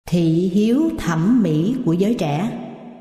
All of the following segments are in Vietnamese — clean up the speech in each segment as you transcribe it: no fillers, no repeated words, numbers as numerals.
Thị hiếu thẩm mỹ của giới trẻ.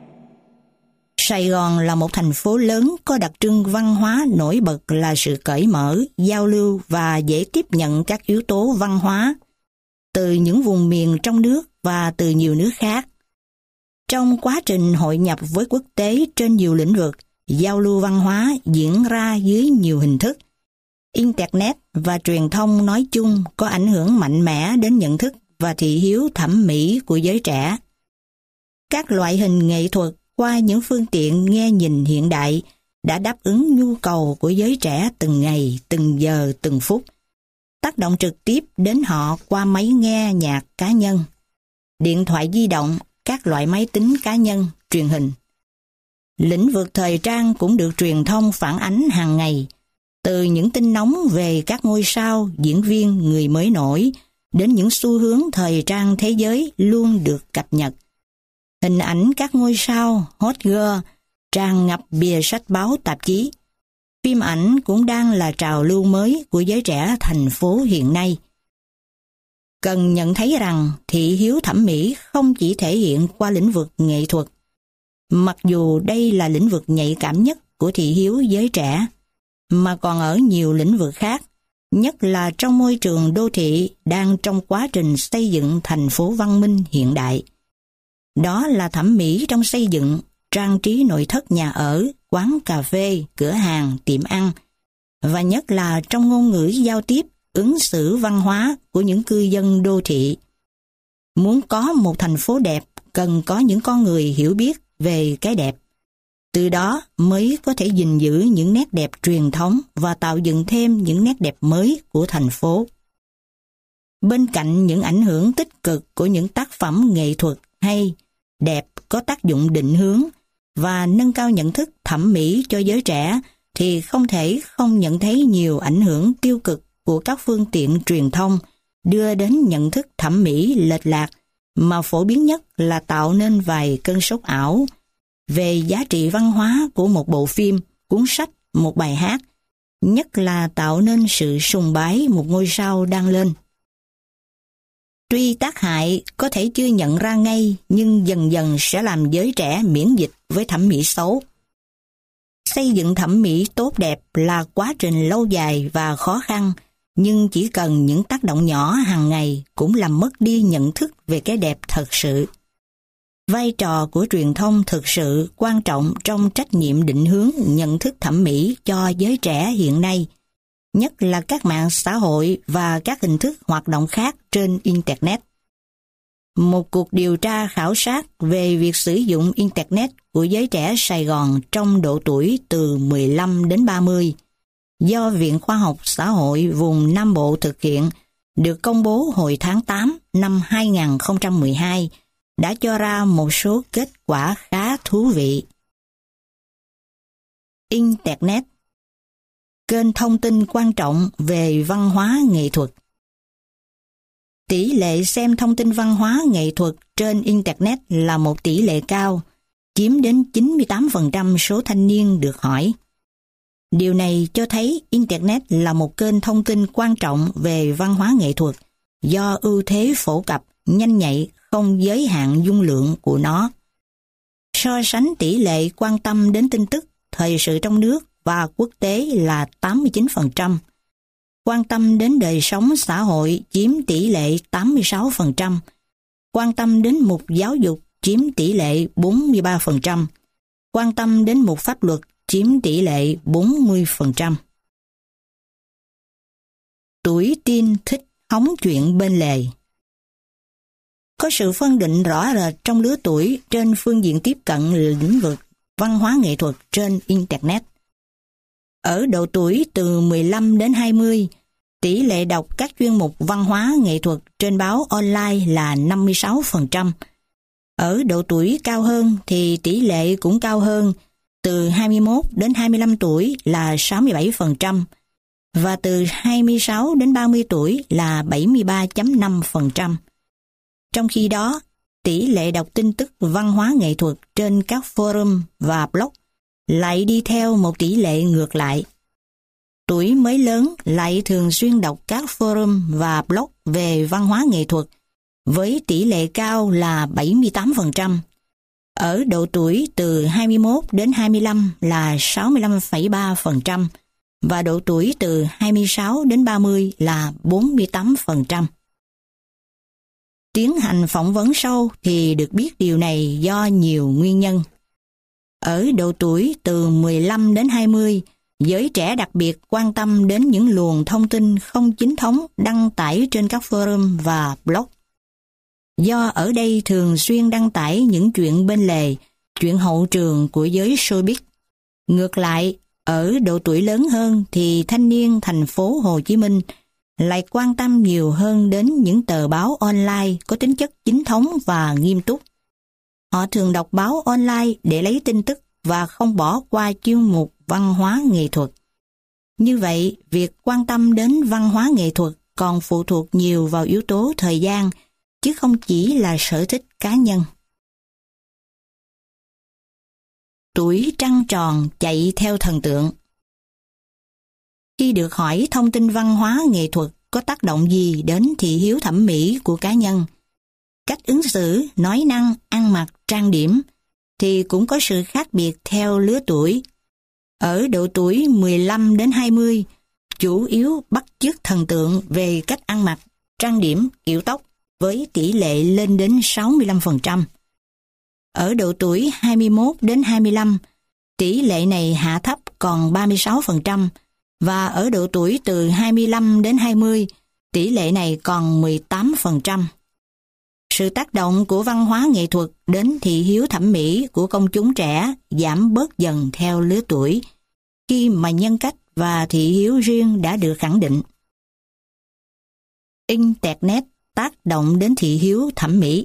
Sài Gòn là một thành phố lớn có đặc trưng văn hóa nổi bật là sự cởi mở, giao lưu và dễ tiếp nhận các yếu tố văn hóa từ những vùng miền trong nước và từ nhiều nước khác. Trong quá trình hội nhập với quốc tế trên nhiều lĩnh vực, giao lưu văn hóa diễn ra dưới nhiều hình thức. Internet và truyền thông nói chung có ảnh hưởng mạnh mẽ đến nhận thức và thị hiếu thẩm mỹ của giới trẻ. Các loại hình nghệ thuật qua những phương tiện nghe nhìn hiện đại đã đáp ứng nhu cầu của giới trẻ từng ngày, từng giờ, từng phút, tác động trực tiếp đến họ qua máy nghe nhạc cá nhân, điện thoại di động, các loại máy tính cá nhân, truyền hình. Lĩnh vực thời trang cũng được truyền thông phản ánh hàng ngày, từ những tin nóng về các ngôi sao, diễn viên, người mới nổi, đến những xu hướng thời trang thế giới luôn được cập nhật. Hình ảnh các ngôi sao, hot girl, tràn ngập bìa sách báo tạp chí. Phim ảnh cũng đang là trào lưu mới của giới trẻ thành phố hiện nay. Cần nhận thấy rằng thị hiếu thẩm mỹ không chỉ thể hiện qua lĩnh vực nghệ thuật. Mặc dù đây là lĩnh vực nhạy cảm nhất của thị hiếu giới trẻ, mà còn ở nhiều lĩnh vực khác, nhất là trong môi trường đô thị đang trong quá trình xây dựng thành phố văn minh hiện đại. Đó là thẩm mỹ trong xây dựng, trang trí nội thất nhà ở, quán cà phê, cửa hàng, tiệm ăn, và nhất là trong ngôn ngữ giao tiếp, ứng xử văn hóa của những cư dân đô thị. Muốn có một thành phố đẹp, cần có những con người hiểu biết về cái đẹp. Từ đó mới có thể gìn giữ những nét đẹp truyền thống và tạo dựng thêm những nét đẹp mới của thành phố. Bên cạnh những ảnh hưởng tích cực của những tác phẩm nghệ thuật hay, đẹp có tác dụng định hướng và nâng cao nhận thức thẩm mỹ cho giới trẻ, thì không thể không nhận thấy nhiều ảnh hưởng tiêu cực của các phương tiện truyền thông đưa đến nhận thức thẩm mỹ lệch lạc, mà phổ biến nhất là tạo nên vài cơn sốt ảo về giá trị văn hóa của một bộ phim, cuốn sách, một bài hát, nhất là tạo nên sự sùng bái một ngôi sao đang lên. Tuy tác hại có thể chưa nhận ra ngay, nhưng dần dần sẽ làm giới trẻ miễn dịch với thẩm mỹ xấu. Xây dựng thẩm mỹ tốt đẹp là quá trình lâu dài và khó khăn, nhưng chỉ cần những tác động nhỏ hàng ngày cũng làm mất đi nhận thức về cái đẹp thật sự. Vai trò của truyền thông thực sự quan trọng trong trách nhiệm định hướng nhận thức thẩm mỹ cho giới trẻ hiện nay, nhất là các mạng xã hội và các hình thức hoạt động khác trên Internet. Một cuộc điều tra khảo sát về việc sử dụng Internet của giới trẻ Sài Gòn trong độ tuổi từ 15 đến 30, do Viện Khoa học Xã hội vùng Nam Bộ thực hiện, được công bố hồi tháng 8 năm 2012, đã cho ra một số kết quả khá thú vị. Internet, kênh thông tin quan trọng về văn hóa nghệ thuật. Tỷ lệ xem thông tin văn hóa nghệ thuật trên Internet là một tỷ lệ cao, chiếm đến 98% số thanh niên được hỏi. Điều này cho thấy Internet là một kênh thông tin quan trọng về văn hóa nghệ thuật do ưu thế phổ cập, nhanh nhạy, không giới hạn dung lượng của nó. So sánh tỷ lệ quan tâm đến tin tức, thời sự trong nước và quốc tế là 89%. Quan tâm đến đời sống xã hội chiếm tỷ lệ 86%. Quan tâm đến mục giáo dục chiếm tỷ lệ 43%. Quan tâm đến mục pháp luật chiếm tỷ lệ 40%. Tuổi teen thích hóng chuyện bên lề. Có sự phân định rõ rệt trong lứa tuổi trên phương diện tiếp cận lĩnh vực văn hóa nghệ thuật trên Internet. Ở độ tuổi từ 15 đến 20, tỷ lệ đọc các chuyên mục văn hóa nghệ thuật trên báo online là 56%. Ở độ tuổi cao hơn thì tỷ lệ cũng cao hơn, từ 21 đến 25 tuổi là 67%, và từ 26 đến 30 tuổi là 73.5%. Trong khi đó, tỷ lệ đọc tin tức văn hóa nghệ thuật trên các forum và blog lại đi theo một tỷ lệ ngược lại. Tuổi mới lớn lại thường xuyên đọc các forum và blog về văn hóa nghệ thuật với tỷ lệ cao là 78%. Ở độ tuổi từ 21 đến 25 là 65,3% và độ tuổi từ 26 đến 30 là 48%. Tiến hành phỏng vấn sâu thì được biết điều này do nhiều nguyên nhân. Ở độ tuổi từ 15 đến 20, giới trẻ đặc biệt quan tâm đến những luồng thông tin không chính thống đăng tải trên các forum và blog. Do ở đây thường xuyên đăng tải những chuyện bên lề, chuyện hậu trường của giới showbiz. Ngược lại, ở độ tuổi lớn hơn thì thanh niên thành phố Hồ Chí Minh lại quan tâm nhiều hơn đến những tờ báo online có tính chất chính thống và nghiêm túc. Họ thường đọc báo online để lấy tin tức và không bỏ qua chuyên mục văn hóa nghệ thuật. Như vậy, việc quan tâm đến văn hóa nghệ thuật còn phụ thuộc nhiều vào yếu tố thời gian, chứ không chỉ là sở thích cá nhân. Tuổi trăng tròn chạy theo thần tượng. Khi được hỏi thông tin văn hóa nghệ thuật có tác động gì đến thị hiếu thẩm mỹ của cá nhân, cách ứng xử, nói năng, ăn mặc, trang điểm, thì cũng có sự khác biệt theo lứa tuổi. Ở độ tuổi 15 đến 20, chủ yếu bắt chước thần tượng về cách ăn mặc, trang điểm, kiểu tóc với tỷ lệ lên đến 65%. Ở độ tuổi 21 đến 25, tỷ lệ này hạ thấp còn 36%, và ở độ tuổi từ 25 đến 20, tỷ lệ này còn 18%. Sự tác động của văn hóa nghệ thuật đến thị hiếu thẩm mỹ của công chúng trẻ giảm bớt dần theo lứa tuổi, khi mà nhân cách và thị hiếu riêng đã được khẳng định. Internet tác động đến thị hiếu thẩm mỹ.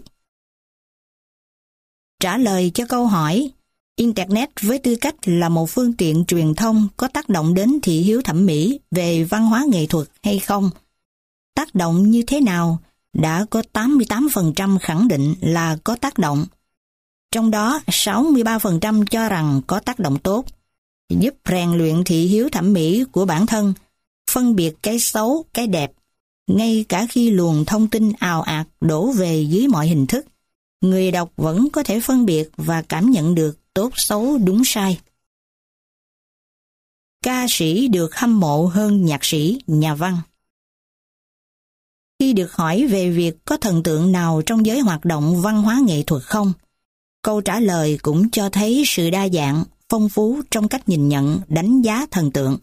Trả lời cho câu hỏi, Internet với tư cách là một phương tiện truyền thông có tác động đến thị hiếu thẩm mỹ về văn hóa nghệ thuật hay không? Tác động như thế nào? Đã có 88% khẳng định là có tác động. Trong đó, 63% cho rằng có tác động tốt, giúp rèn luyện thị hiếu thẩm mỹ của bản thân, phân biệt cái xấu, cái đẹp, ngay cả khi luồng thông tin ào ạt đổ về dưới mọi hình thức. Người đọc vẫn có thể phân biệt và cảm nhận được tốt xấu đúng sai. Ca sĩ được hâm mộ hơn nhạc sĩ, nhà văn. Khi được hỏi về việc có thần tượng nào trong giới hoạt động văn hóa nghệ thuật không, câu trả lời cũng cho thấy sự đa dạng, phong phú trong cách nhìn nhận, đánh giá thần tượng.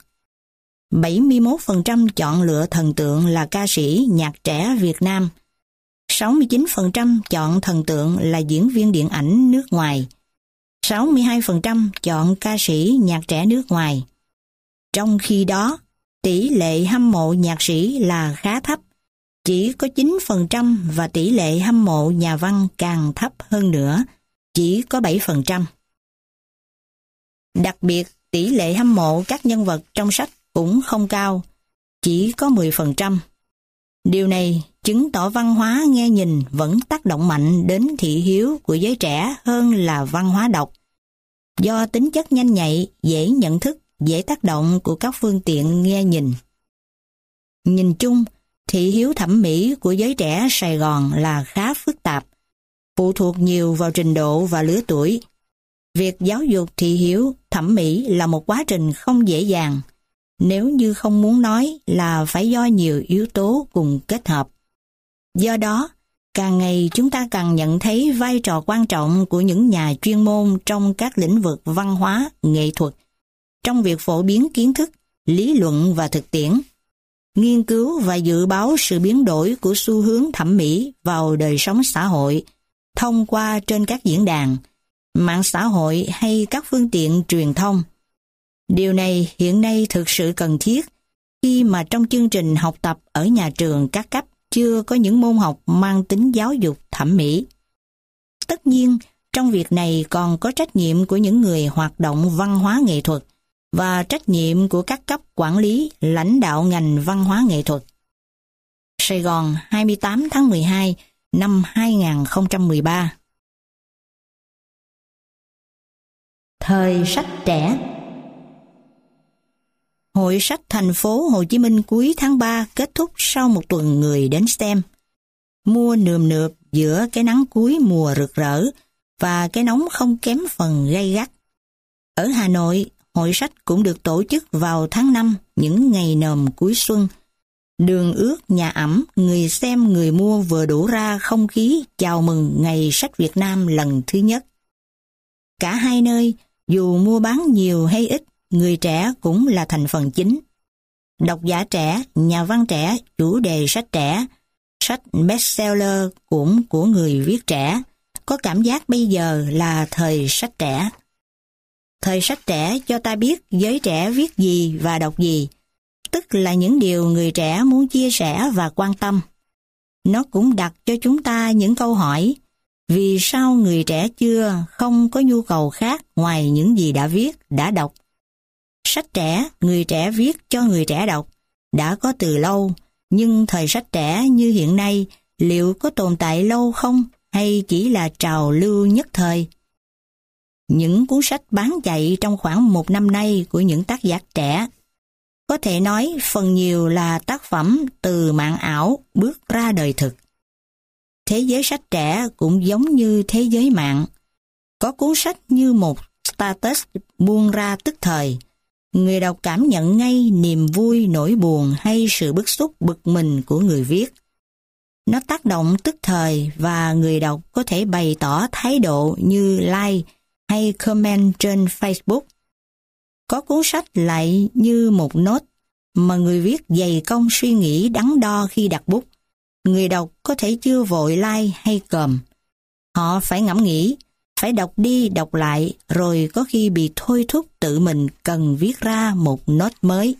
71% chọn lựa thần tượng là ca sĩ, nhạc trẻ Việt Nam. 69% chọn thần tượng là diễn viên điện ảnh nước ngoài. 62% chọn ca sĩ, nhạc trẻ nước ngoài. Trong khi đó, tỷ lệ hâm mộ nhạc sĩ là khá thấp, chỉ có 9% và tỷ lệ hâm mộ nhà văn càng thấp hơn nữa, chỉ có 7%. Đặc biệt, tỷ lệ hâm mộ các nhân vật trong sách cũng không cao, chỉ có 10%. Điều này chứng tỏ văn hóa nghe nhìn vẫn tác động mạnh đến thị hiếu của giới trẻ hơn là văn hóa đọc. Do tính chất nhanh nhạy, dễ nhận thức, dễ tác động của các phương tiện nghe nhìn. Nhìn chung, thị hiếu thẩm mỹ của giới trẻ Sài Gòn là khá phức tạp, phụ thuộc nhiều vào trình độ và lứa tuổi. Việc giáo dục thị hiếu thẩm mỹ là một quá trình không dễ dàng, nếu như không muốn nói là phải do nhiều yếu tố cùng kết hợp. Do đó, càng ngày chúng ta càng nhận thấy vai trò quan trọng của những nhà chuyên môn trong các lĩnh vực văn hóa, nghệ thuật, trong việc phổ biến kiến thức, lý luận và thực tiễn, nghiên cứu và dự báo sự biến đổi của xu hướng thẩm mỹ vào đời sống xã hội thông qua trên các diễn đàn, mạng xã hội hay các phương tiện truyền thông. Điều này hiện nay thực sự cần thiết khi mà trong chương trình học tập ở nhà trường các cấp chưa có những môn học mang tính giáo dục thẩm mỹ. Tất nhiên, trong việc này còn có trách nhiệm của những người hoạt động văn hóa nghệ thuật và trách nhiệm của các cấp quản lý, lãnh đạo ngành văn hóa nghệ thuật. Sài Gòn, 28 tháng 12 năm 2013. Thời sách trẻ. Hội sách thành phố Hồ Chí Minh cuối tháng 3 kết thúc sau một tuần người đến xem. mua nườm nượp giữa cái nắng cuối mùa rực rỡ và cái nóng không kém phần gay gắt. Ở Hà Nội, hội sách cũng được tổ chức vào tháng 5, những ngày nồm cuối xuân. Đường ước, nhà ẩm, người xem người mua vừa đủ ra không khí chào mừng Ngày Sách Việt Nam lần thứ nhất. Cả hai nơi, dù mua bán nhiều hay ít, người trẻ cũng là thành phần chính. Độc giả trẻ, nhà văn trẻ, chủ đề sách trẻ, sách bestseller cũng của người viết trẻ, có cảm giác bây giờ là thời sách trẻ. Thời sách trẻ cho ta biết giới trẻ viết gì và đọc gì, tức là những điều người trẻ muốn chia sẻ và quan tâm. Nó cũng đặt cho chúng ta những câu hỏi, vì sao người trẻ chưa không có nhu cầu khác ngoài những gì đã viết, đã đọc. Sách trẻ, người trẻ viết cho người trẻ đọc, đã có từ lâu, nhưng thời sách trẻ như hiện nay liệu có tồn tại lâu không hay chỉ là trào lưu nhất thời? Những cuốn sách bán chạy trong khoảng 1 năm nay của những tác giả trẻ, có thể nói phần nhiều là tác phẩm từ mạng ảo bước ra đời thực. Thế giới sách trẻ cũng giống như thế giới mạng. Có cuốn sách như một status buông ra tức thời. Người đọc cảm nhận ngay niềm vui, nỗi buồn hay sự bức xúc, bực mình của người viết. Nó tác động tức thời và người đọc có thể bày tỏ thái độ như like hay comment trên Facebook. Có cuốn sách lại như một nốt mà người viết dày công suy nghĩ đắn đo khi đặt bút. Người đọc có thể chưa vội like hay comment. Họ phải ngẫm nghĩ, phải đọc đi đọc lại, rồi có khi bị thôi thúc tự mình cần viết ra một nốt mới.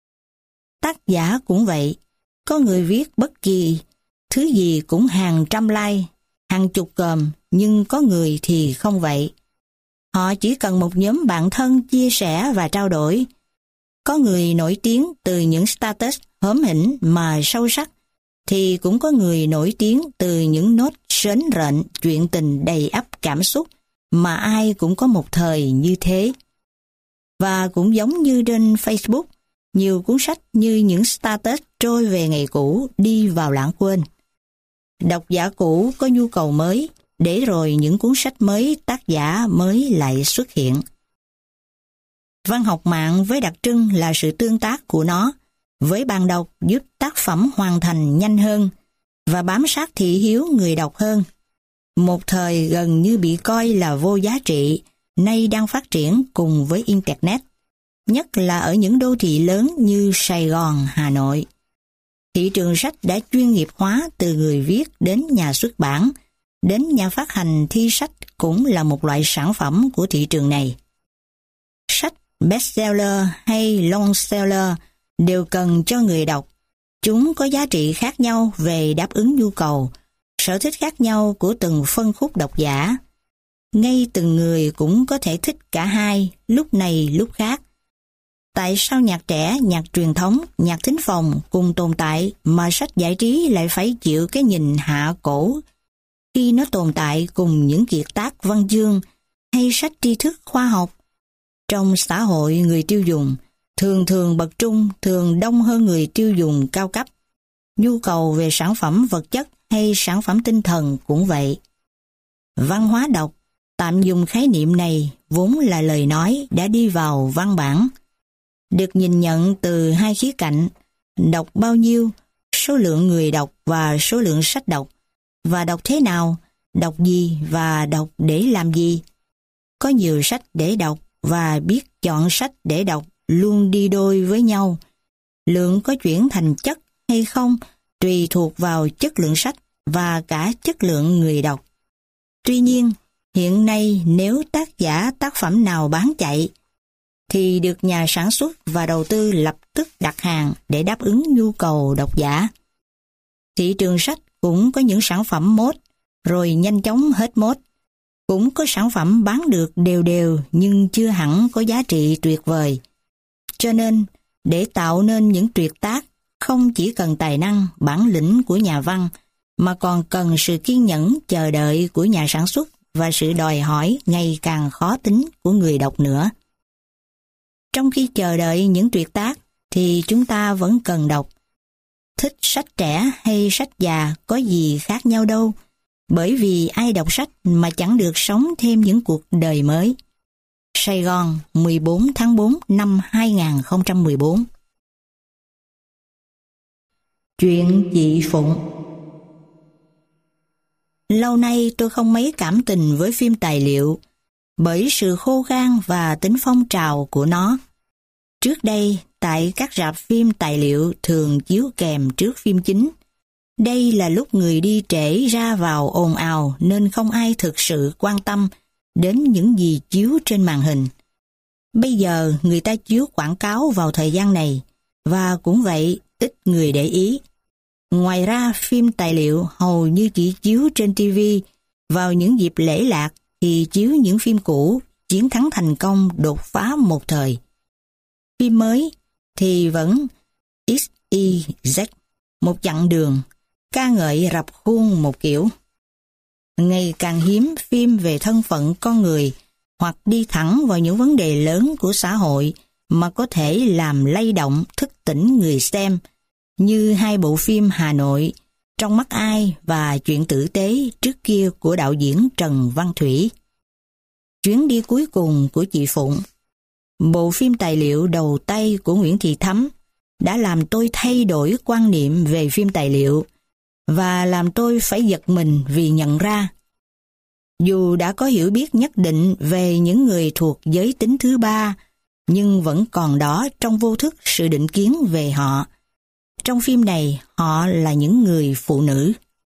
Tác giả cũng vậy, có người viết bất kỳ thứ gì cũng hàng trăm like, hàng chục comment, nhưng có người thì không vậy. Họ chỉ cần một nhóm bạn thân chia sẻ và trao đổi. Có người nổi tiếng từ những status hóm hỉnh mà sâu sắc, thì cũng có người nổi tiếng từ những nốt sến rện chuyện tình đầy ắp cảm xúc mà ai cũng có một thời như thế. Và cũng giống như trên Facebook, nhiều cuốn sách như những status trôi về ngày cũ đi vào lãng quên. Độc giả cũ có nhu cầu mới, để rồi những cuốn sách mới tác giả mới lại xuất hiện. Văn học mạng với đặc trưng là sự tương tác của nó với bạn đọc giúp tác phẩm hoàn thành nhanh hơn và bám sát thị hiếu người đọc hơn. Một thời gần như bị coi là vô giá trị, nay đang phát triển cùng với Internet, nhất là ở những đô thị lớn như Sài Gòn, Hà Nội. Thị trường sách đã chuyên nghiệp hóa từ người viết đến nhà xuất bản, đến nhà phát hành thi sách cũng là một loại sản phẩm của thị trường này. Sách bestseller hay longseller đều cần cho người đọc. Chúng có giá trị khác nhau về đáp ứng nhu cầu, sở thích khác nhau của từng phân khúc độc giả. Ngay từng người cũng có thể thích cả hai, lúc này lúc khác. Tại sao nhạc trẻ, nhạc truyền thống, nhạc thính phòng cùng tồn tại mà sách giải trí lại phải chịu cái nhìn hạ cổ khi nó tồn tại cùng những kiệt tác văn chương hay sách tri thức khoa học? Trong xã hội người tiêu dùng, thường bậc trung thường đông hơn người tiêu dùng cao cấp. Nhu cầu về sản phẩm vật chất hay sản phẩm tinh thần cũng vậy. Văn hóa đọc, tạm dùng khái niệm này, vốn là lời nói đã đi vào văn bản. Được nhìn nhận từ hai khía cạnh, đọc bao nhiêu, số lượng người đọc và số lượng sách đọc, và đọc thế nào, đọc gì và đọc để làm gì. Có nhiều sách để đọc và biết chọn sách để đọc luôn đi đôi với nhau. Lượng có chuyển thành chất hay không tùy thuộc vào chất lượng sách và cả chất lượng người đọc. Tuy nhiên, hiện nay nếu tác giả tác phẩm nào bán chạy, thì được nhà sản xuất và đầu tư lập tức đặt hàng để đáp ứng nhu cầu độc giả. Thị trường sách cũng có những sản phẩm mốt, rồi nhanh chóng hết mốt. Cũng có sản phẩm bán được đều đều nhưng chưa hẳn có giá trị tuyệt vời. Cho nên, để tạo nên những tuyệt tác, không chỉ cần tài năng, bản lĩnh của nhà văn, mà còn cần sự kiên nhẫn, chờ đợi của nhà sản xuất và sự đòi hỏi ngày càng khó tính của người đọc nữa. Trong khi chờ đợi những tuyệt tác, thì chúng ta vẫn cần đọc. thích sách trẻ hay sách già có gì khác nhau đâu, bởi vì ai đọc sách mà chẳng được sống thêm những cuộc đời mới. Sài Gòn, 14 tháng 4 năm 2014. Chuyện chị Phụng. Lâu nay tôi không mấy cảm tình với phim tài liệu bởi sự khô khan và tính phong trào của nó. Trước đây, tại các rạp phim tài liệu thường chiếu kèm trước phim chính. Đây là lúc người đi trễ ra vào ồn ào nên không ai thực sự quan tâm đến những gì chiếu trên màn hình. Bây giờ người ta chiếu quảng cáo vào thời gian này, và cũng vậy ít người để ý. Ngoài ra, phim tài liệu hầu như chỉ chiếu trên TV, vào những dịp lễ lạc thì chiếu những phim cũ, chiến thắng thành công đột phá một thời. Phim mới thì vẫn XYZ, một chặng đường, ca ngợi rập khuôn một kiểu. Ngày càng hiếm phim về thân phận con người hoặc đi thẳng vào những vấn đề lớn của xã hội mà có thể làm lay động thức tỉnh người xem, như hai bộ phim Hà Nội, Trong mắt ai và Chuyện tử tế trước kia của đạo diễn Trần Văn Thủy. Chuyến đi cuối cùng của chị Phụng, bộ phim tài liệu đầu tay của Nguyễn Thị Thắm, đã làm tôi thay đổi quan niệm về phim tài liệu và làm tôi phải giật mình vì nhận ra, dù đã có hiểu biết nhất định về những người thuộc giới tính thứ ba, nhưng vẫn còn đó trong vô thức sự định kiến về họ. Trong phim này, họ là những người phụ nữ.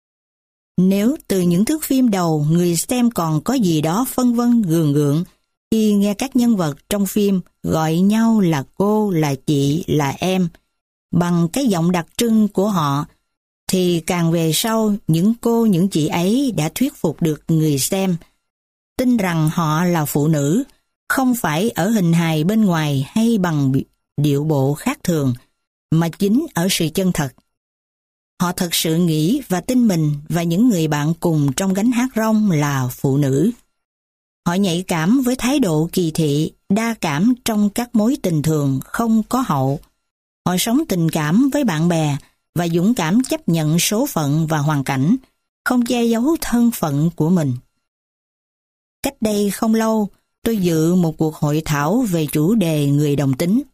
Nếu từ những thước phim đầu người xem còn có gì đó phân vân gượng gượng khi nghe các nhân vật trong phim gọi nhau là cô, là chị, là em, bằng cái giọng đặc trưng của họ, thì càng về sau những cô, những chị ấy đã thuyết phục được người xem tin rằng họ là phụ nữ, không phải ở hình hài bên ngoài hay bằng điệu bộ khác thường, mà chính ở sự chân thật. Họ thật sự nghĩ và tin mình và những người bạn cùng trong gánh hát rong là phụ nữ. Họ nhạy cảm với thái độ kỳ thị, đa cảm trong các mối tình thường không có hậu. Họ sống tình cảm với bạn bè và dũng cảm chấp nhận số phận và hoàn cảnh, không che giấu thân phận của mình. Cách đây không lâu, tôi dự một cuộc hội thảo về chủ đề người đồng tính,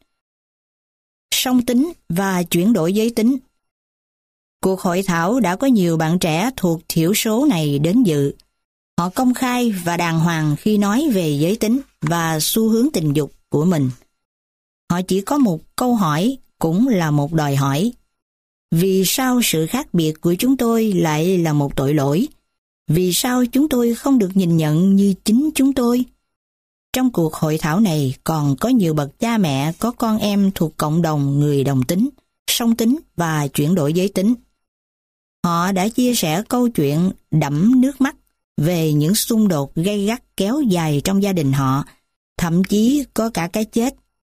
song tính và chuyển đổi giới tính. Cuộc hội thảo đã có nhiều bạn trẻ thuộc thiểu số này đến dự. Họ công khai và đàng hoàng khi nói về giới tính và xu hướng tình dục của mình. Họ chỉ có một câu hỏi, cũng là một đòi hỏi. Vì sao sự khác biệt của chúng tôi lại là một tội lỗi? Vì sao chúng tôi không được nhìn nhận như chính chúng tôi? Trong cuộc hội thảo này còn có nhiều bậc cha mẹ có con em thuộc cộng đồng người đồng tính, song tính và chuyển đổi giới tính. Họ đã chia sẻ câu chuyện đẫm nước mắt về những xung đột gay gắt kéo dài trong gia đình họ, thậm chí có cả cái chết.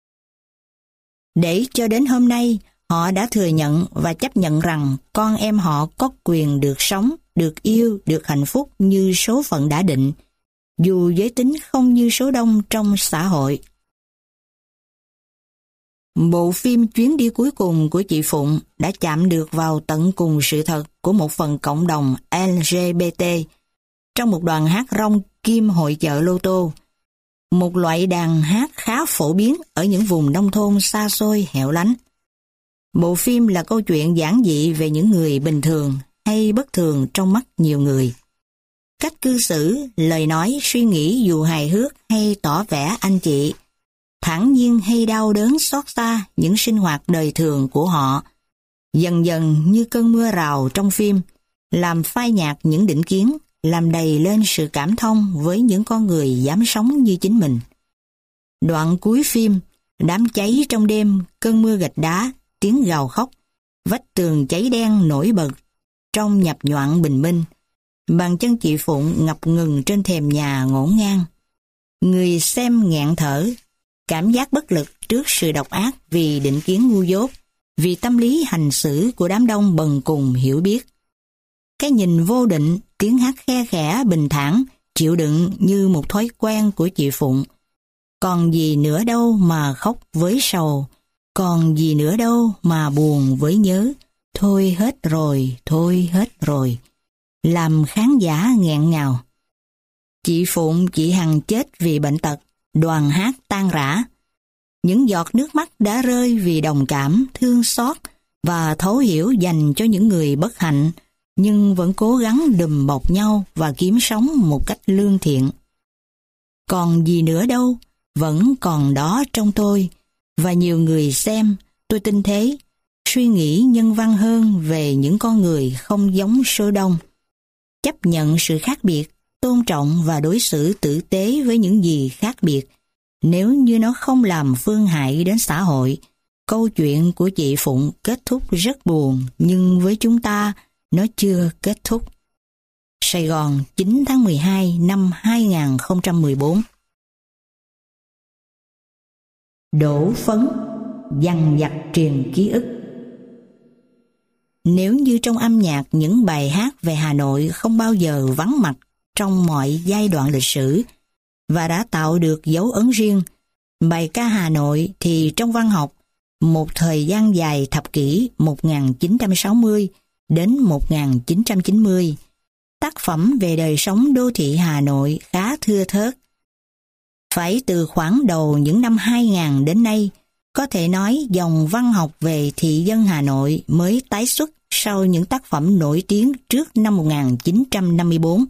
Để cho đến hôm nay, họ đã thừa nhận và chấp nhận rằng con em họ có quyền được sống, được yêu, được hạnh phúc như số phận đã định, dù giới tính không như số đông trong xã hội. Bộ phim Chuyến đi cuối cùng của chị Phụng đã chạm được vào tận cùng sự thật của một phần cộng đồng LGBT trong một đoàn hát rong kim hội chợ lô tô, một loại đàn hát khá phổ biến ở những vùng nông thôn xa xôi hẻo lánh. Bộ phim là câu chuyện giản dị về những người bình thường hay bất thường trong mắt nhiều người. Cách cư xử, lời nói, suy nghĩ dù hài hước hay tỏ vẻ anh chị, thản nhiên hay đau đớn xót xa những sinh hoạt đời thường của họ, dần dần như cơn mưa rào trong phim, làm phai nhạt những định kiến, làm đầy lên sự cảm thông với những con người dám sống như chính mình. Đoạn cuối phim, đám cháy trong đêm, cơn mưa gạch đá, tiếng gào khóc, vách tường cháy đen nổi bật trong nhập nhoạng bình minh. Bàn chân chị Phụng ngập ngừng trên thềm nhà ngổn ngang. Người xem nghẹn thở, cảm giác bất lực trước sự độc ác vì định kiến ngu dốt, vì tâm lý hành xử của đám đông bần cùng hiểu biết. Cái nhìn vô định, tiếng hát khe khẽ bình thản, chịu đựng như một thói quen của chị Phụng. Còn gì nữa đâu mà khóc với sầu, còn gì nữa đâu mà buồn với nhớ, thôi hết rồi, làm khán giả nghẹn ngào. Chị Phụng, chị Hằng chết vì bệnh tật, đoàn hát tan rã. Những giọt nước mắt đã rơi vì đồng cảm, thương xót và thấu hiểu dành cho những người bất hạnh, nhưng vẫn cố gắng đùm bọc nhau và kiếm sống một cách lương thiện. Còn gì nữa đâu, vẫn còn đó trong tôi, và nhiều người xem, tôi tin thế, suy nghĩ nhân văn hơn về những con người không giống số đông. Chấp nhận sự khác biệt, tôn trọng và đối xử tử tế với những gì khác biệt, nếu như nó không làm phương hại đến xã hội. Câu chuyện của chị Phụng kết thúc rất buồn, nhưng với chúng ta, nó chưa kết thúc. Sài Gòn, 9 tháng 12 năm 2014. Đổ phấn, dằn vặt truyền ký ức. Nếu như trong âm nhạc những bài hát về Hà Nội không bao giờ vắng mặt trong mọi giai đoạn lịch sử và đã tạo được dấu ấn riêng, bài ca Hà Nội thì trong văn học, một thời gian dài thập kỷ 1960 đến 1990, tác phẩm về đời sống đô thị Hà Nội khá thưa thớt. Phải từ khoảng đầu những năm 2000 đến nay, có thể nói dòng văn học về thị dân Hà Nội mới tái xuất sau những tác phẩm nổi tiếng trước năm 1954.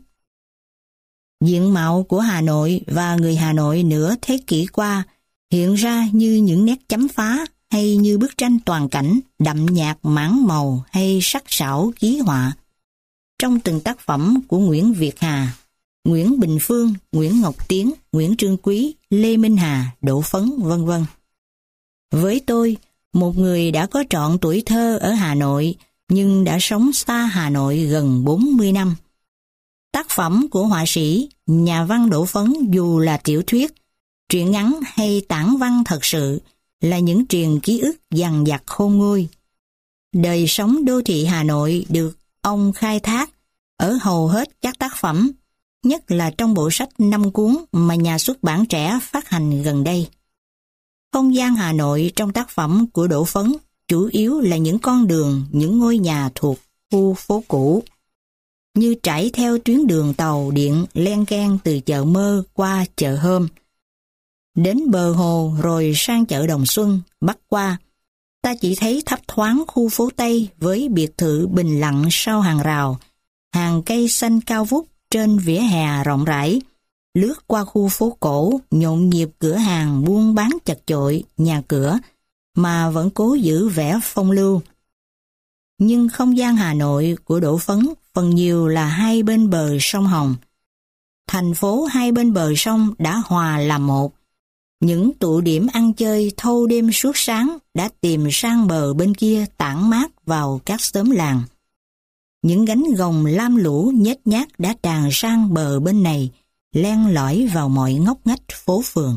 Diện mạo của Hà Nội và người Hà Nội nửa thế kỷ qua hiện ra như những nét chấm phá hay như bức tranh toàn cảnh đậm nhạt mảng màu hay sắc sảo ký họa. Trong từng tác phẩm của Nguyễn Việt Hà, Nguyễn Bình Phương, Nguyễn Ngọc Tiến, Nguyễn Trương Quý, Lê Minh Hà, Đỗ Phấn, vân vân. Với tôi, một người đã có trọn tuổi thơ ở Hà Nội nhưng đã sống xa Hà Nội gần 40 năm. Tác phẩm của họa sĩ, nhà văn Đỗ Phấn dù là tiểu thuyết, truyện ngắn hay tản văn thật sự, là những truyền ký ức dằng dặc khôn nguôi. Đời sống đô thị Hà Nội được ông khai thác ở hầu hết các tác phẩm, nhất là trong bộ sách 5 cuốn mà nhà xuất bản Trẻ phát hành gần đây. Không gian Hà Nội trong tác phẩm của Đỗ Phấn chủ yếu là những con đường, những ngôi nhà thuộc khu phố cũ, như trải theo tuyến đường tàu điện len keng từ chợ Mơ qua chợ Hôm, đến bờ hồ rồi sang chợ Đồng Xuân, bắc qua. Ta chỉ thấy thấp thoáng khu phố Tây với biệt thự bình lặng sau hàng rào, hàng cây xanh cao vút trên vỉa hè rộng rãi, lướt qua khu phố cổ, nhộn nhịp cửa hàng buôn bán chật chội, nhà cửa, mà vẫn cố giữ vẻ phong lưu. Nhưng không gian Hà Nội của Đỗ Phấn phần nhiều là hai bên bờ sông Hồng. Thành phố hai bên bờ sông đã hòa làm một. Những tụ điểm ăn chơi thâu đêm suốt sáng đã tìm sang bờ bên kia tản mát vào các xóm làng. Những gánh gồng lam lũ nhếch nhác đã tràn sang bờ bên này, len lỏi vào mọi ngóc ngách phố phường.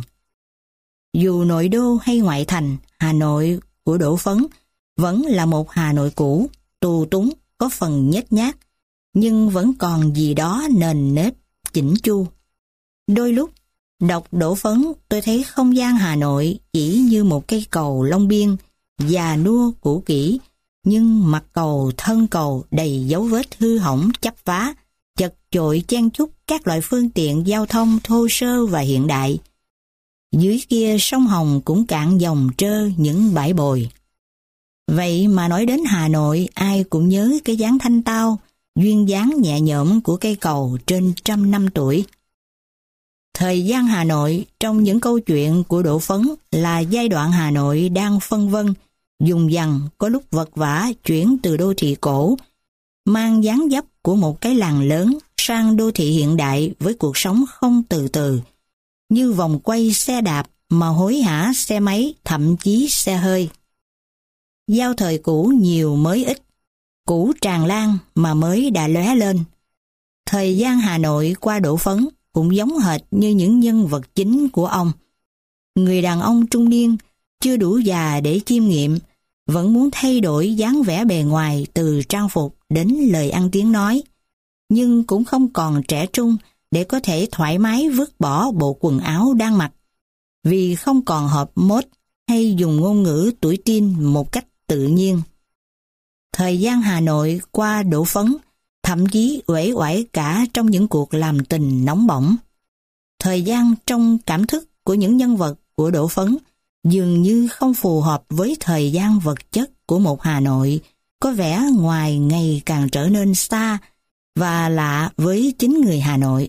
Dù nội đô hay ngoại thành, Hà Nội của Đỗ Phấn vẫn là một Hà Nội cũ, tù túng, có phần nhếch nhác, nhưng vẫn còn gì đó nền nếp, chỉnh chu. Đôi lúc, đọc Đỗ Phấn, tôi thấy không gian Hà Nội chỉ như một cây cầu Long Biên, già nua cũ kỹ, nhưng mặt cầu, thân cầu đầy dấu vết hư hỏng chắp vá, chật chội chen chúc các loại phương tiện giao thông thô sơ và hiện đại. Dưới kia sông Hồng cũng cạn dòng trơ những bãi bồi. Vậy mà nói đến Hà Nội, ai cũng nhớ cái dáng thanh tao, duyên dáng nhẹ nhõm của cây cầu trên 100 năm tuổi. Thời gian Hà Nội trong những câu chuyện của Đỗ Phấn là giai đoạn Hà Nội đang phân vân, dùng dằng, có lúc vật vã chuyển từ đô thị cổ, mang dáng dấp của một cái làng lớn sang đô thị hiện đại với cuộc sống không từ từ, như vòng quay xe đạp mà hối hả xe máy, thậm chí xe hơi. Giao thời cũ nhiều mới ít, cũ tràn lan mà mới đã lóe lên. Thời gian Hà Nội qua Đỗ Phấn cũng giống hệt như những nhân vật chính của ông. Người đàn ông trung niên, chưa đủ già để chiêm nghiệm, vẫn muốn thay đổi dáng vẻ bề ngoài từ trang phục đến lời ăn tiếng nói, nhưng cũng không còn trẻ trung để có thể thoải mái vứt bỏ bộ quần áo đang mặc, vì không còn hợp mốt hay dùng ngôn ngữ tuổi teen một cách tự nhiên. thời gian Hà Nội qua Đỗ Phấn, thậm chí uể oải cả trong những cuộc làm tình nóng bỏng. Thời gian trong cảm thức của những nhân vật của Đỗ Phấn dường như không phù hợp với thời gian vật chất của một Hà Nội có vẻ ngoài ngày càng trở nên xa và lạ với chính người Hà Nội.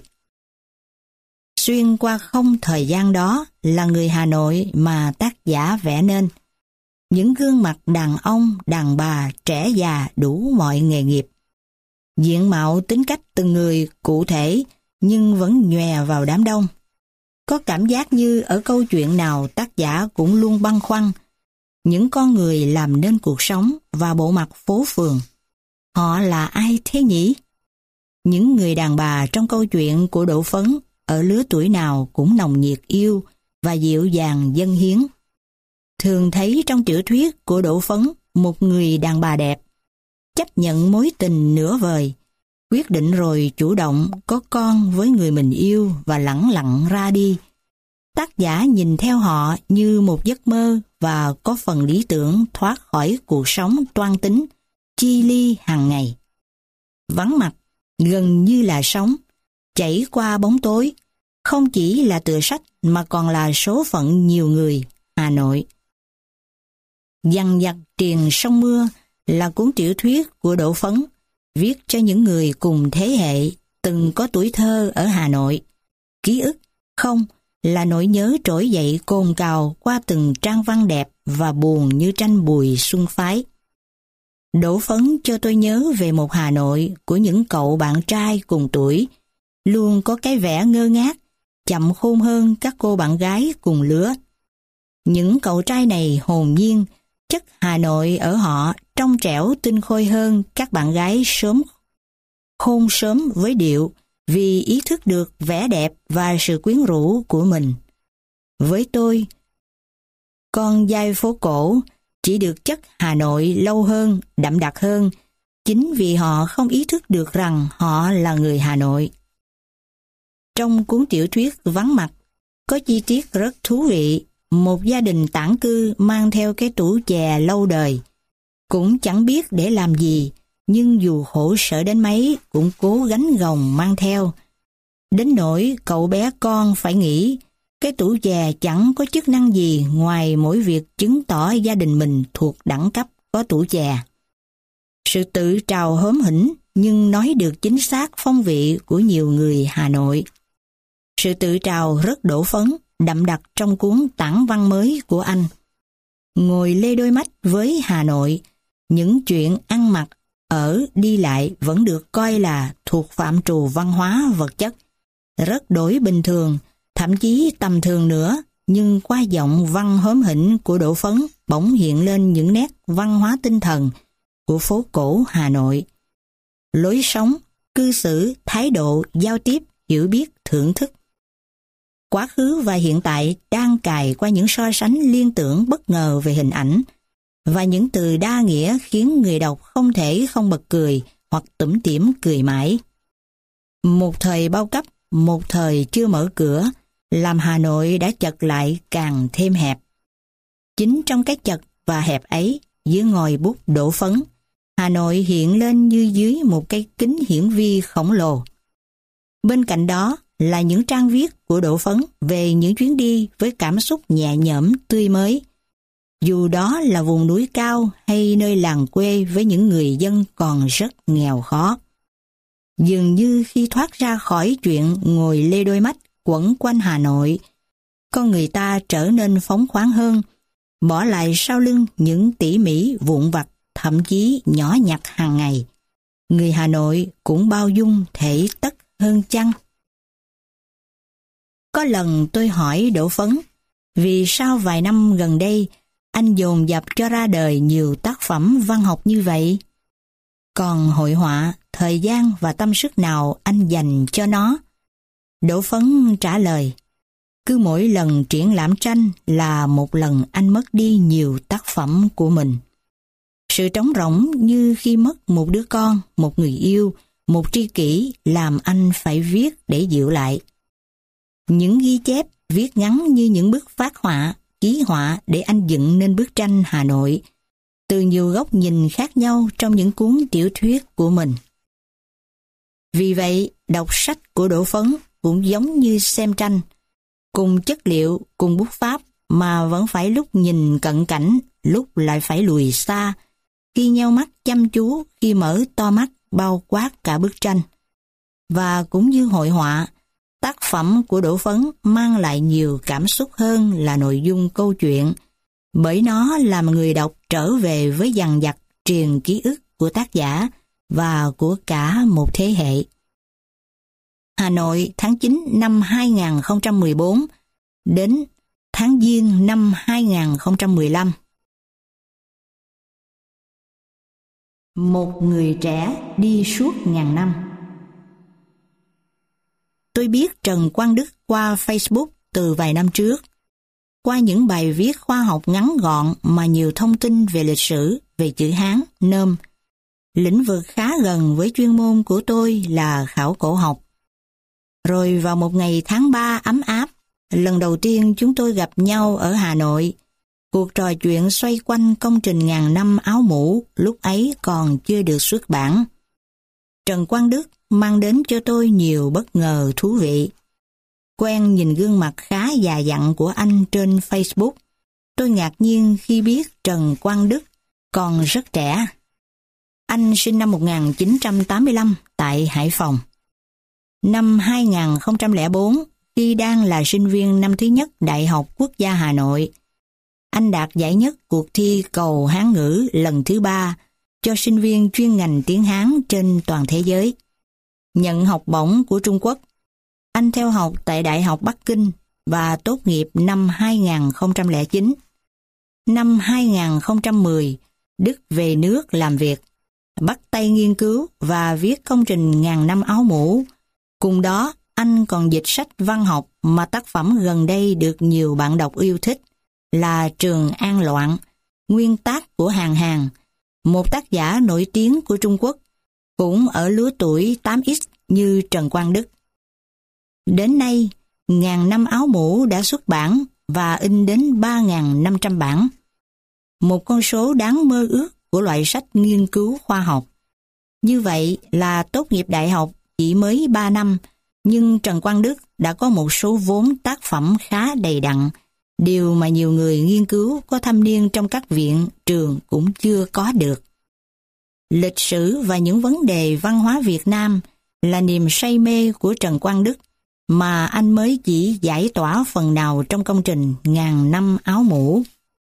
Xuyên qua không thời gian đó là người Hà Nội mà tác giả vẽ nên. Những gương mặt đàn ông, đàn bà, trẻ già đủ mọi nghề nghiệp. Diện mạo tính cách từng người cụ thể nhưng vẫn nhòe vào đám đông. Có cảm giác như ở câu chuyện nào tác giả cũng luôn băn khoăn. Những con người làm nên cuộc sống và bộ mặt phố phường. Họ là ai thế nhỉ? Những người đàn bà trong câu chuyện của Đỗ Phấn ở lứa tuổi nào cũng nồng nhiệt yêu và dịu dàng dâng hiến. Thường thấy trong tiểu thuyết của Đỗ Phấn một người đàn bà đẹp, chấp nhận mối tình nửa vời, quyết định rồi chủ động có con với người mình yêu và lẳng lặng ra đi. Tác giả nhìn theo họ như một giấc mơ và có phần lý tưởng thoát khỏi cuộc sống toan tính, chi ly hàng ngày. Vắng mặt, gần như là sống, chảy qua bóng tối, không chỉ là tựa sách mà còn là số phận nhiều người Hà Nội. Dằn vặt triền sông mưa là cuốn tiểu thuyết của Đỗ Phấn, viết cho những người cùng thế hệ từng có tuổi thơ ở Hà Nội. Ký ức không là nỗi nhớ trỗi dậy cồn cào qua từng trang văn đẹp và buồn như tranh Bùi Xuân Phái. Đỗ Phấn cho tôi nhớ về một Hà Nội của những cậu bạn trai cùng tuổi, luôn có cái vẻ ngơ ngác, chậm khôn hơn các cô bạn gái cùng lứa. Những cậu trai này hồn nhiên, chất Hà Nội ở họ trong trẻo tinh khôi hơn các bạn gái khôn sớm với điệu, vì ý thức được vẻ đẹp và sự quyến rũ của mình. Với tôi, con giai phố cổ chỉ được chất Hà Nội lâu hơn, đậm đặc hơn, chính vì họ không ý thức được rằng họ là người Hà Nội. Trong cuốn tiểu thuyết Vắng mặt, có chi tiết rất thú vị. Một gia đình tản cư mang theo cái tủ chè lâu đời. Cũng chẳng biết để làm gì, nhưng dù khổ sở đến mấy cũng cố gánh gồng mang theo. Đến nỗi cậu bé con phải nghĩ cái tủ chè chẳng có chức năng gì ngoài mỗi việc chứng tỏ gia đình mình thuộc đẳng cấp có tủ chè. Sự tự trào hớm hỉnh nhưng nói được chính xác phong vị của nhiều người Hà Nội. Sự tự trào rất Đỗ Phấn, đậm đặc trong cuốn tản văn mới của anh. Ngồi lê đôi mắt với Hà Nội, những chuyện ăn mặc, ở, đi lại vẫn được coi là thuộc phạm trù văn hóa vật chất. Rất đổi bình thường, thậm chí tầm thường nữa, nhưng qua giọng văn hớm hỉnh của Đỗ Phấn bỗng hiện lên những nét văn hóa tinh thần của phố cổ Hà Nội. Lối sống, cư xử, thái độ, giao tiếp, hiểu biết, thưởng thức. Quá khứ và hiện tại đang cài qua những so sánh liên tưởng bất ngờ về hình ảnh và những từ đa nghĩa khiến người đọc không thể không bật cười hoặc tủm tỉm cười mãi. Một thời bao cấp, một thời chưa mở cửa, làm Hà Nội đã chật lại càng thêm hẹp. Chính trong cái chật và hẹp ấy, dưới ngòi bút Đỗ Phấn, Hà Nội hiện lên như dưới một cái kính hiển vi khổng lồ. Bên cạnh đó là những trang viết của Đỗ Phấn về những chuyến đi với cảm xúc nhẹ nhõm tươi mới. Dù đó là vùng núi cao hay nơi làng quê với những người dân còn rất nghèo khó. Dường như khi thoát ra khỏi chuyện ngồi lê đôi mắt quẩn quanh Hà Nội, con người ta trở nên phóng khoáng hơn, bỏ lại sau lưng những tỉ mỉ vụn vặt, thậm chí nhỏ nhặt hàng ngày. Người Hà Nội cũng bao dung thể tất hơn chăng? Có lần tôi hỏi Đỗ Phấn, vì sao vài năm gần đây anh dồn dập cho ra đời nhiều tác phẩm văn học như vậy? Còn hội họa, thời gian và tâm sức nào anh dành cho nó? Đỗ Phấn trả lời, cứ mỗi lần triển lãm tranh là một lần anh mất đi nhiều tác phẩm của mình. Sự trống rỗng như khi mất một đứa con, một người yêu, một tri kỷ làm anh phải viết để dịu lại. Những ghi chép, viết ngắn như những bức phác họa, ký họa để anh dựng nên bức tranh Hà Nội. từ nhiều góc nhìn khác nhau trong những cuốn tiểu thuyết của mình. Vì vậy, đọc sách của Đỗ Phấn cũng giống như xem tranh, cùng chất liệu, cùng bút pháp mà vẫn phải lúc nhìn cận cảnh, lúc lại phải lùi xa, khi nheo mắt chăm chú, khi mở to mắt bao quát cả bức tranh. Và cũng như hội họa, tác phẩm của Đỗ Phấn mang lại nhiều cảm xúc hơn là nội dung câu chuyện, bởi nó làm người đọc trở về với dằng dặc triền ký ức của tác giả và của cả một thế hệ. Hà Nội tháng 9 năm 2014 đến tháng Giêng năm 2015. Một người trẻ đi suốt ngàn năm. Tôi biết Trần Quang Đức qua Facebook từ vài năm trước, qua những bài viết khoa học ngắn gọn mà nhiều thông tin về lịch sử, về chữ Hán, Nôm. Lĩnh vực khá gần với chuyên môn của tôi là khảo cổ học. Rồi vào một ngày tháng 3 ấm áp, lần đầu tiên chúng tôi gặp nhau ở Hà Nội, cuộc trò chuyện xoay quanh công trình ngàn năm áo mũ lúc ấy còn chưa được xuất bản. Trần Quang Đức mang đến cho tôi nhiều bất ngờ thú vị. Quen nhìn gương mặt khá già dặn của anh trên Facebook, tôi ngạc nhiên khi biết Trần Quang Đức còn rất trẻ. Anh sinh năm 1985 tại Hải Phòng. Năm 2004, khi đang là sinh viên năm thứ nhất Đại học Quốc gia Hà Nội, anh đạt giải nhất cuộc thi cầu Hán ngữ lần thứ 3 cho sinh viên chuyên ngành tiếng Hán trên toàn thế giới. Nhận học bổng của Trung Quốc, anh theo học tại Đại học Bắc Kinh và tốt nghiệp năm 2009. Năm 2010, Đức về nước làm việc, bắt tay nghiên cứu và viết công trình ngàn năm áo mũ. Cùng đó, anh còn dịch sách văn học mà tác phẩm gần đây được nhiều bạn đọc yêu thích là Trường An Loạn, nguyên tác của Hàn Hàn, một tác giả nổi tiếng của Trung Quốc, cũng ở lứa tuổi 8X như Trần Quang Đức. Đến nay, ngàn năm áo mũ đã xuất bản và in đến 3.500 bản. Một con số đáng mơ ước của loại sách nghiên cứu khoa học. Như vậy là tốt nghiệp đại học chỉ mới 3 năm, nhưng Trần Quang Đức đã có một số vốn tác phẩm khá đầy đặn, điều mà nhiều người nghiên cứu có thâm niên trong các viện, trường cũng chưa có được. Lịch sử và những vấn đề văn hóa Việt Nam là niềm say mê của Trần Quang Đức, mà anh mới chỉ giải tỏa phần nào trong công trình ngàn năm áo mũ.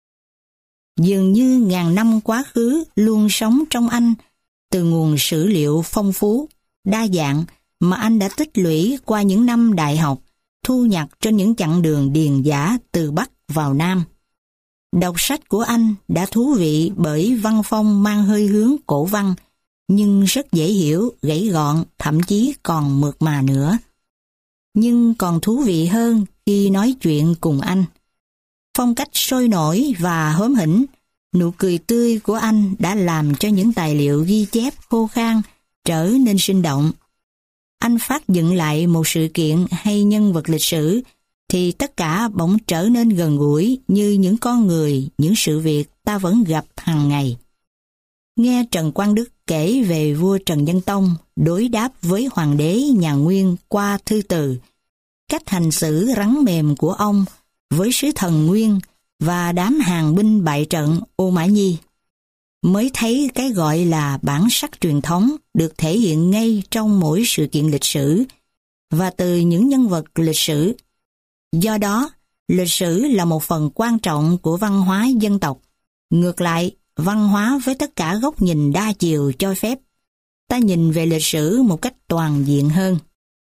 Dường như ngàn năm quá khứ luôn sống trong anh, từ nguồn sử liệu phong phú, đa dạng mà anh đã tích lũy qua những năm đại học, thu nhặt trên những chặng đường điền dã từ Bắc vào Nam. Đọc sách của anh đã thú vị bởi văn phong mang hơi hướng cổ văn, nhưng rất dễ hiểu, gãy gọn, thậm chí còn mượt mà nữa. Nhưng còn thú vị hơn khi nói chuyện cùng anh. Phong cách sôi nổi và hớm hỉnh, nụ cười tươi của anh đã làm cho những tài liệu ghi chép khô khan trở nên sinh động. Anh phát dựng lại một sự kiện hay nhân vật lịch sử, thì tất cả bỗng trở nên gần gũi như những con người, những sự việc ta vẫn gặp hàng ngày. Nghe Trần Quang Đức kể về vua Trần Nhân Tông đối đáp với hoàng đế nhà Nguyên qua thư từ, cách hành xử rắn mềm của ông với sứ thần Nguyên và đám hàng binh bại trận Ô Mã Nhi, mới thấy cái gọi là bản sắc truyền thống được thể hiện ngay trong mỗi sự kiện lịch sử và từ những nhân vật lịch sử. Do đó, lịch sử là một phần quan trọng của văn hóa dân tộc. Ngược lại, văn hóa với tất cả góc nhìn đa chiều cho phép ta nhìn về lịch sử một cách toàn diện hơn.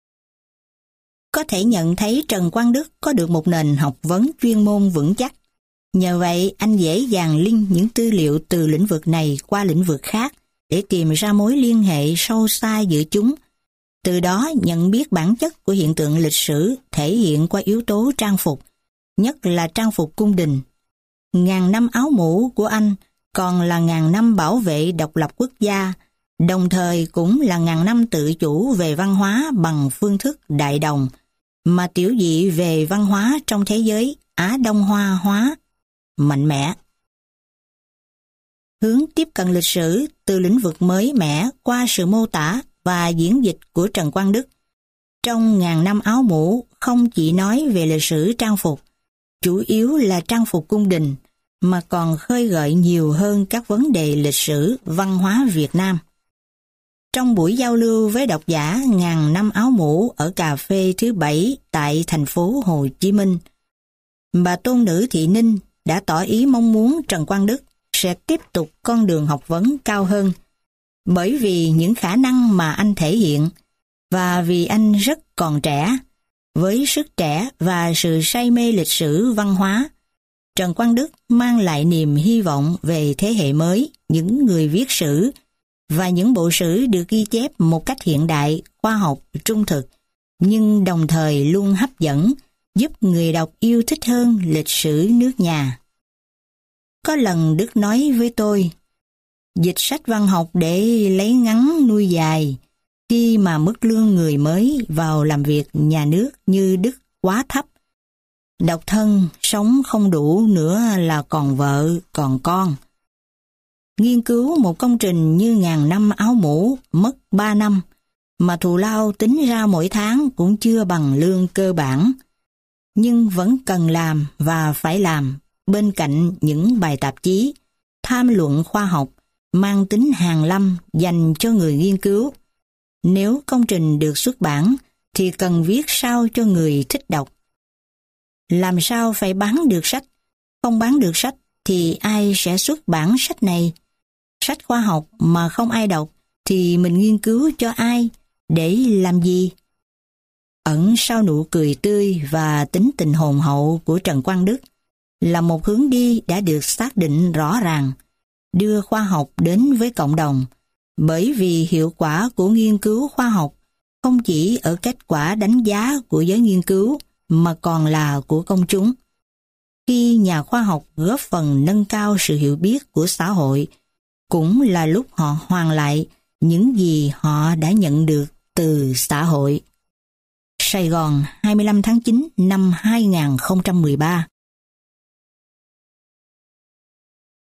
Có thể nhận thấy Trần Quang Đức có được một nền học vấn chuyên môn vững chắc. Nhờ vậy, anh dễ dàng link những tư liệu từ lĩnh vực này qua lĩnh vực khác để tìm ra mối liên hệ sâu xa giữa chúng. Từ đó nhận biết bản chất của hiện tượng lịch sử thể hiện qua yếu tố trang phục, nhất là trang phục cung đình. Ngàn năm áo mũ của anh còn là ngàn năm bảo vệ độc lập quốc gia, đồng thời cũng là ngàn năm tự chủ về văn hóa bằng phương thức đại đồng, mà tiểu dị về văn hóa trong thế giới Á Đông Hoa hóa mạnh mẽ. hướng tiếp cận lịch sử từ lĩnh vực mới mẻ qua sự mô tả và diễn dịch của Trần Quang Đức. Trong Ngàn năm áo mũ không chỉ nói về lịch sử trang phục, chủ yếu là trang phục cung đình, mà còn khơi gợi nhiều hơn các vấn đề lịch sử, văn hóa Việt Nam. Trong buổi giao lưu với độc giả Ngàn năm áo mũ ở cà phê thứ 7 tại thành phố Hồ Chí Minh, bà Tôn Nữ Thị Ninh đã tỏ ý mong muốn Trần Quang Đức sẽ tiếp tục con đường học vấn cao hơn, bởi vì những khả năng mà anh thể hiện, và vì anh rất còn trẻ. Với sức trẻ và sự say mê lịch sử văn hóa, Trần Quang Đức mang lại niềm hy vọng về thế hệ mới, những người viết sử, và những bộ sử được ghi chép một cách hiện đại, khoa học, trung thực, nhưng đồng thời luôn hấp dẫn, giúp người đọc yêu thích hơn lịch sử nước nhà. Có lần Đức nói với tôi, dịch sách văn học để lấy ngắn nuôi dài, khi mà mức lương người mới vào làm việc nhà nước như Đức quá thấp. Độc thân, sống không đủ nữa là còn vợ, còn con. Nghiên cứu một công trình như Ngàn năm áo mũ mất 3 năm, mà thù lao tính ra mỗi tháng cũng chưa bằng lương cơ bản. Nhưng vẫn cần làm và phải làm, bên cạnh những bài tạp chí, tham luận khoa học, mang tính hàn lâm dành cho người nghiên cứu. Nếu công trình được xuất bản, thì cần viết sao cho người thích đọc. Làm sao phải bán được sách? Không bán được sách thì ai sẽ xuất bản sách này? Sách khoa học mà không ai đọc thì mình nghiên cứu cho ai? Để làm gì? Ẩn sau nụ cười tươi và tính tình hồn hậu của Trần Quang Đức là một hướng đi đã được xác định rõ ràng, đưa khoa học đến với cộng đồng, bởi vì hiệu quả của nghiên cứu khoa học không chỉ ở kết quả đánh giá của giới nghiên cứu mà còn là của công chúng. Khi nhà khoa học góp phần nâng cao sự hiểu biết của xã hội, cũng là lúc họ hoàn lại những gì họ đã nhận được từ xã hội. Sài Gòn, 25 tháng 9 năm 2013.